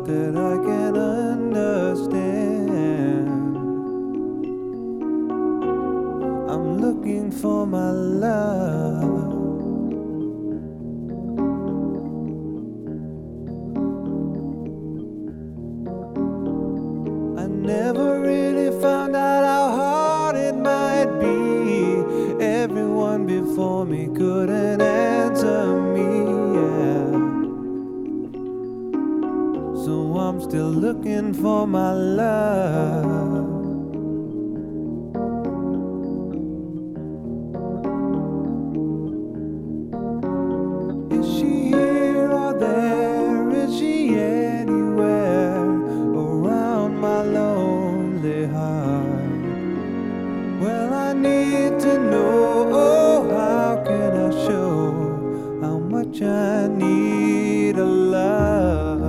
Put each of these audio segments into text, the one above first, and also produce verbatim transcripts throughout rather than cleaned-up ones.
that I can understand. I'm looking for my love. I never really found out how hard it might be. Everyone before me couldn't answer me, yeah. So I'm still looking for my love. Is she here or there? Is she anywhere around my lonely heart? Well, I need to know, oh, how can I show how much I need a love?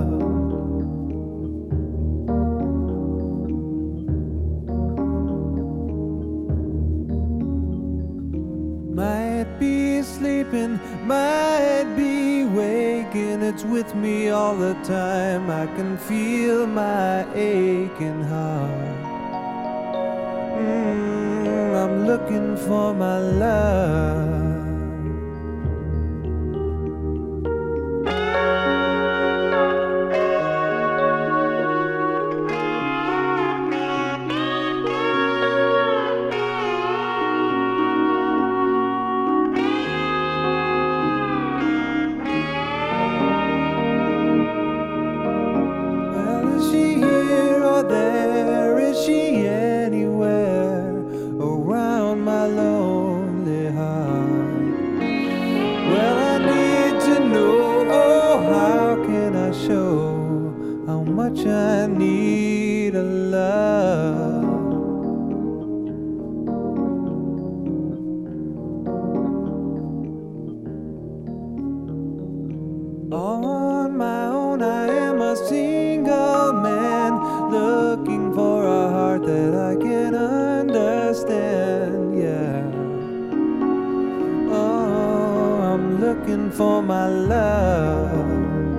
Might be sleeping, might be waking, it's with me all the time. I can feel my aching heart. Mm, I'm looking for my love. Well, is she here or there? Is she anywhere around my lonely heart? Well, I need to know, oh, how can I show how much I need a love? On my own, I am a single man, looking for a heart that I can understand, yeah. Oh, I'm looking for my love.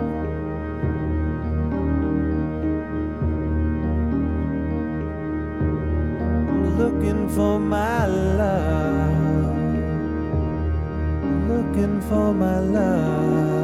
I'm looking for my love. Looking for my love.